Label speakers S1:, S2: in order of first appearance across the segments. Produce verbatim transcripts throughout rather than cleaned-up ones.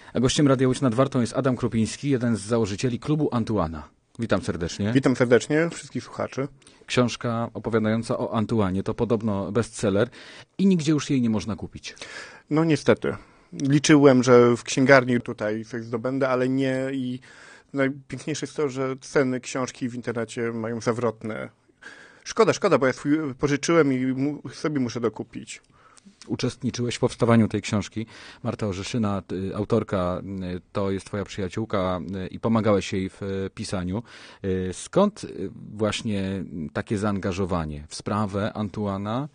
S1: A gościem Radia Łódź nad Wartą jest Adam Krupiński, jeden z założycieli klubu Antuana. Witam serdecznie.
S2: Witam serdecznie wszystkich słuchaczy.
S1: Książka opowiadająca o Antuanie to podobno bestseller i nigdzie już jej nie można kupić.
S2: No niestety. Liczyłem, że w księgarni tutaj coś zdobędę, ale nie i najpiękniejsze jest to, że ceny książki w internecie mają zawrotne. Szkoda, szkoda, bo ja swój pożyczyłem i mu, sobie muszę dokupić.
S1: Uczestniczyłeś w powstawaniu tej książki. Marta Orzeszyna, autorka, to jest twoja przyjaciółka i pomagałeś jej w pisaniu. Skąd właśnie takie zaangażowanie w sprawę Antuana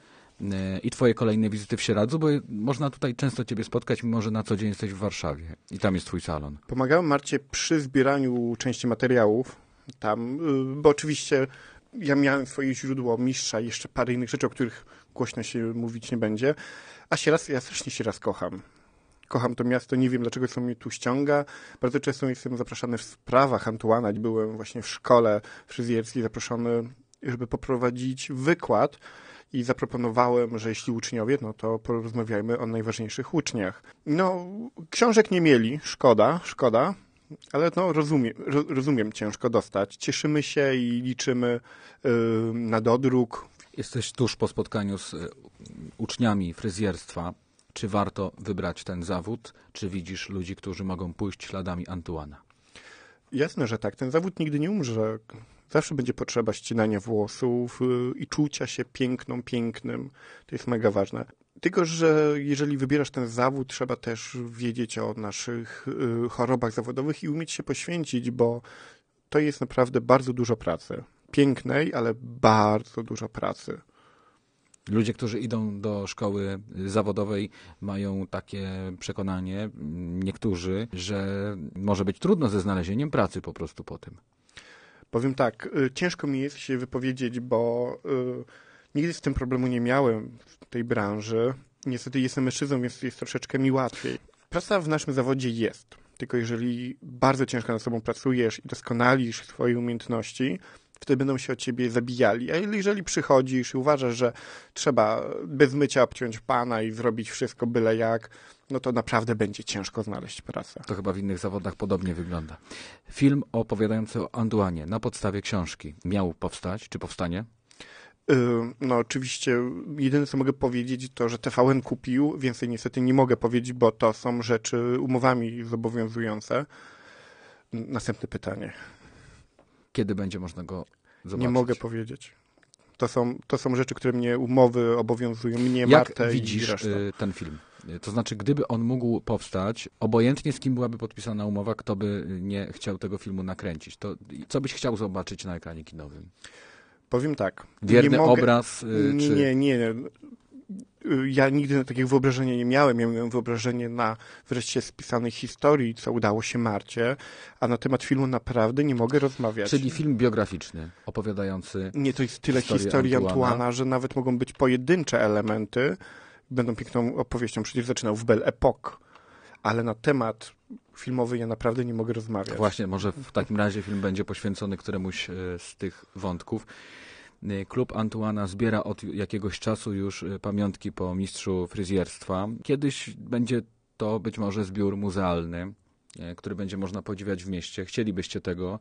S1: i twoje kolejne wizyty w Sieradzu? Bo można tutaj często ciebie spotkać, mimo że na co dzień jesteś w Warszawie i tam jest twój salon.
S2: Pomagałem Marcie przy zbieraniu części materiałów tam, bo oczywiście ja miałem swoje źródło mistrza i jeszcze parę innych rzeczy, o których głośno się mówić nie będzie. A Sieradz, ja strasznie Sieradz kocham. Kocham to miasto, nie wiem dlaczego co mnie tu ściąga. Bardzo często jestem zapraszany w sprawach Antuana. Byłem właśnie w szkole fryzjerskiej zaproszony, żeby poprowadzić wykład i zaproponowałem, że jeśli uczniowie, no to porozmawiajmy o najważniejszych uczniach. No, książek nie mieli, szkoda, szkoda. Ale no, rozumiem, rozumiem, ciężko dostać. Cieszymy się i liczymy yy, na dodruk.
S1: Jesteś tuż po spotkaniu z uczniami fryzjerstwa. Czy warto wybrać ten zawód? Czy widzisz ludzi, którzy mogą pójść śladami Antuana?
S2: Jasne, że tak. Ten zawód nigdy nie umrze. Zawsze będzie potrzeba ścinania włosów yy, i czucia się piękną, pięknym. To jest mega ważne. Tylko że jeżeli wybierasz ten zawód, trzeba też wiedzieć o naszych y, chorobach zawodowych i umieć się poświęcić, bo to jest naprawdę bardzo dużo pracy. Pięknej, ale bardzo dużo pracy.
S1: Ludzie, którzy idą do szkoły zawodowej, mają takie przekonanie, niektórzy, że może być trudno ze znalezieniem pracy po prostu po tym.
S2: Powiem tak, y, ciężko mi jest się wypowiedzieć, bo y, nigdy z tym problemu nie miałem w tej branży. Niestety jestem mężczyzną, więc jest troszeczkę mi łatwiej. Praca w naszym zawodzie jest, tylko jeżeli bardzo ciężko nad sobą pracujesz i doskonalisz swoje umiejętności, wtedy będą się od ciebie zabijali. A jeżeli przychodzisz i uważasz, że trzeba bez mycia obciąć pana i zrobić wszystko byle jak, no to naprawdę będzie ciężko znaleźć pracę.
S1: To chyba w innych zawodach podobnie wygląda. Film opowiadający o Antuanie na podstawie książki miał powstać, czy powstanie?
S2: No oczywiście jedyne co mogę powiedzieć to, że T V N kupił, więcej niestety nie mogę powiedzieć, bo to są rzeczy umowami zobowiązujące. Następne pytanie.
S1: Kiedy będzie można go zobaczyć?
S2: Nie mogę powiedzieć. To są, to są rzeczy, które mnie umowy obowiązują, mnie,
S1: Jak
S2: Martę
S1: widzisz
S2: i resztę.
S1: ten film? To znaczy, gdyby on mógł powstać, obojętnie z kim byłaby podpisana umowa, kto by nie chciał tego filmu nakręcić, to co byś chciał zobaczyć na ekranie kinowym?
S2: Powiem tak.
S1: Wierny
S2: nie mogę,
S1: obraz? Y, czy...
S2: Nie, nie. Ja nigdy takiego wyobrażenia nie miałem. Ja miałem wyobrażenie na wreszcie spisanej historii, co udało się Marcie, a na temat filmu naprawdę nie mogę rozmawiać.
S1: Czyli film biograficzny, opowiadający
S2: Nie, to jest tyle
S1: historii
S2: historii
S1: Antuana.
S2: Antuana, że nawet mogą być pojedyncze elementy. Będą piękną opowieścią. Przecież zaczynał w Belle Époque. Ale na temat filmowy ja naprawdę nie mogę rozmawiać.
S1: Właśnie, może w takim razie film będzie poświęcony któremuś z tych wątków. Klub Antuana zbiera od jakiegoś czasu już pamiątki po mistrzu fryzjerstwa. Kiedyś będzie to być może zbiór muzealny, który będzie można podziwiać w mieście. Chcielibyście tego,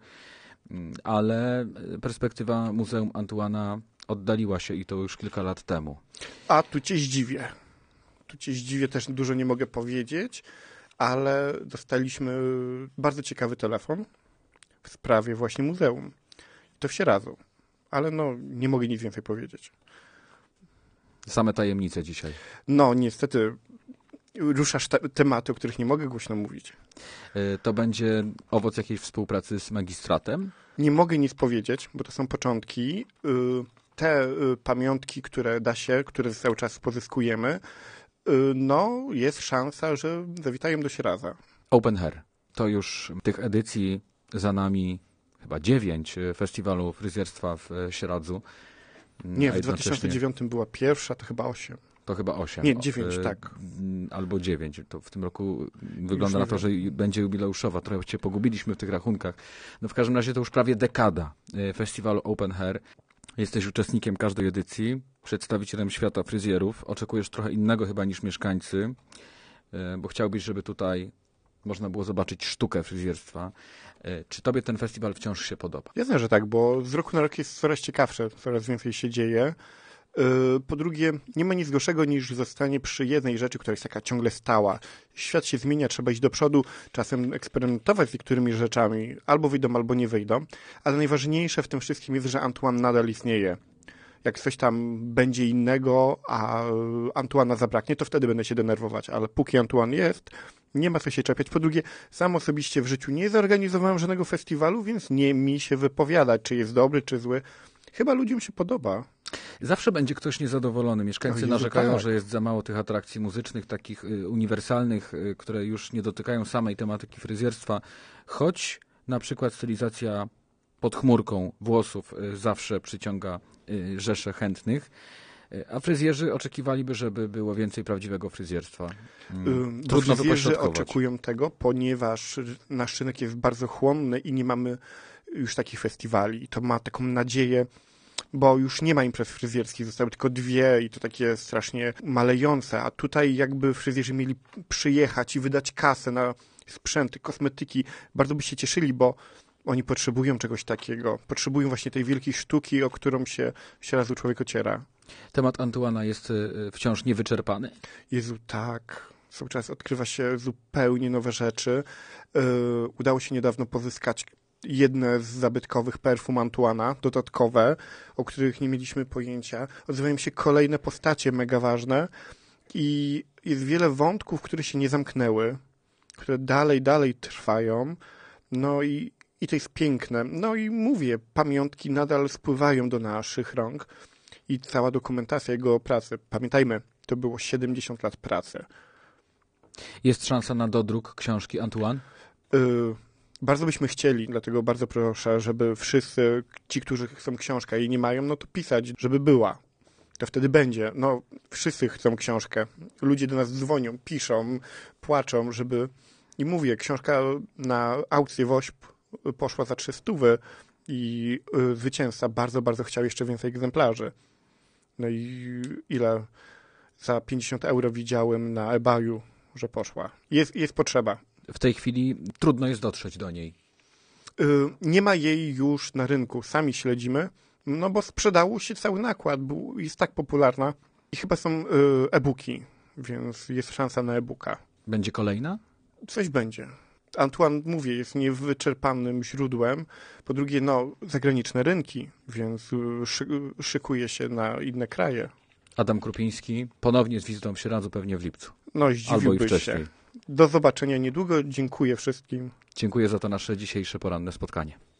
S1: ale perspektywa Muzeum Antuana oddaliła się i to już kilka lat temu.
S2: A tu cię zdziwię. Tu cię zdziwię, też dużo nie mogę powiedzieć, ale dostaliśmy bardzo ciekawy telefon w sprawie właśnie muzeum. To w Sieradzu. Ale no, nie mogę nic więcej powiedzieć.
S1: Same tajemnice dzisiaj.
S2: No, niestety ruszasz te tematy, o których nie mogę głośno mówić.
S1: To będzie owoc jakiejś współpracy z magistratem?
S2: Nie mogę nic powiedzieć, bo to są początki. Te pamiątki, które da się, które cały czas pozyskujemy, no, jest szansa, że zawitają do Sieradza.
S1: Open Hair. To już tych edycji za nami chyba dziewięć festiwalu fryzjerstwa w Sieradzu.
S2: Nie, w dwa tysiące dziewiątym była pierwsza, to chyba osiem.
S1: To chyba osiem.
S2: Nie, dziewięć, tak.
S1: Albo dziewięć. To w tym roku wygląda na to, że będzie jubileuszowa. Trochę cię pogubiliśmy w tych rachunkach. No w każdym razie to już prawie dekada festiwalu Open Hair. Jesteś uczestnikiem każdej edycji, przedstawicielem świata fryzjerów. Oczekujesz trochę innego chyba niż mieszkańcy, bo chciałbyś, żeby tutaj można było zobaczyć sztukę fryzjerstwa. Czy tobie ten festiwal wciąż się podoba?
S2: Jasne, że tak, bo z roku na rok jest coraz ciekawsze, coraz więcej się dzieje. Po drugie, nie ma nic gorszego niż zostanie przy jednej rzeczy, która jest taka ciągle stała. Świat się zmienia, trzeba iść do przodu, czasem eksperymentować z niektórymi rzeczami. Albo wyjdą, albo nie wyjdą. Ale najważniejsze w tym wszystkim jest, że Antoine nadal istnieje. Jak coś tam będzie innego, a Antoine'a zabraknie, to wtedy będę się denerwować. Ale póki Antoine jest, nie ma co się czepiać. Po drugie, sam osobiście w życiu nie zorganizowałem żadnego festiwalu, więc nie mi się wypowiadać, czy jest dobry, czy zły. Chyba ludziom się podoba.
S1: Zawsze będzie ktoś niezadowolony. Mieszkańcy Jezu, narzekają, tak. że jest za mało tych atrakcji muzycznych, takich y, uniwersalnych, y, które już nie dotykają samej tematyki fryzjerstwa. Choć na przykład stylizacja pod chmurką włosów y, zawsze przyciąga y, rzesze chętnych. Y, a fryzjerzy oczekiwaliby, żeby było więcej prawdziwego fryzjerstwa.
S2: Y, Trudno fryzjerzy oczekują tego, ponieważ nasz rynek jest bardzo chłonny i nie mamy już takich festiwali. I to ma taką nadzieję, bo już nie ma imprez fryzjerskich, zostały tylko dwie i to takie strasznie malejące, a tutaj jakby fryzjerzy mieli przyjechać i wydać kasę na sprzęty, kosmetyki, bardzo by się cieszyli, bo oni potrzebują czegoś takiego, potrzebują właśnie tej wielkiej sztuki, o którą się, się razu człowiek ociera.
S1: Temat Antoine'a jest wciąż niewyczerpany?
S2: Jezu, tak. Cały czas odkrywa się zupełnie nowe rzeczy. Yy, udało się niedawno pozyskać jedne z zabytkowych perfum Antoine'a, dodatkowe, o których nie mieliśmy pojęcia. Odzywają się kolejne postacie mega ważne i jest wiele wątków, które się nie zamknęły, które dalej, dalej trwają. No i, i to jest piękne. No i mówię, pamiątki nadal spływają do naszych rąk i cała dokumentacja jego pracy. Pamiętajmy, to było siedemdziesiąt lat pracy.
S1: Jest szansa na dodruk książki Antoine?
S2: Y- Bardzo byśmy chcieli, dlatego bardzo proszę, żeby wszyscy ci, którzy chcą książkę i nie mają, no to pisać, żeby była. To wtedy będzie. No, wszyscy chcą książkę. Ludzie do nas dzwonią, piszą, płaczą, żeby... I mówię, książka na aukcję Wośp poszła za trzy stówy i zwycięzca bardzo, bardzo chciał jeszcze więcej egzemplarzy. No i ile? Za pięćdziesiąt euro widziałem na eBayu, że poszła. Jest, jest potrzeba.
S1: W tej chwili trudno jest dotrzeć do niej.
S2: Nie ma jej już na rynku. Sami śledzimy, no bo sprzedało się cały nakład, bo jest tak popularna. I chyba są e-booki, więc jest szansa na e-booka.
S1: Będzie kolejna?
S2: Coś będzie. Antoine, mówię, jest niewyczerpanym źródłem. Po drugie, no, zagraniczne rynki, więc szy szykuje się na inne kraje.
S1: Adam Krupiński ponownie z wizytą w Sieradzu, pewnie w lipcu.
S2: No,
S1: albo i wcześniej.
S2: Się. Do zobaczenia niedługo. Dziękuję wszystkim.
S1: Dziękuję za to nasze dzisiejsze poranne spotkanie.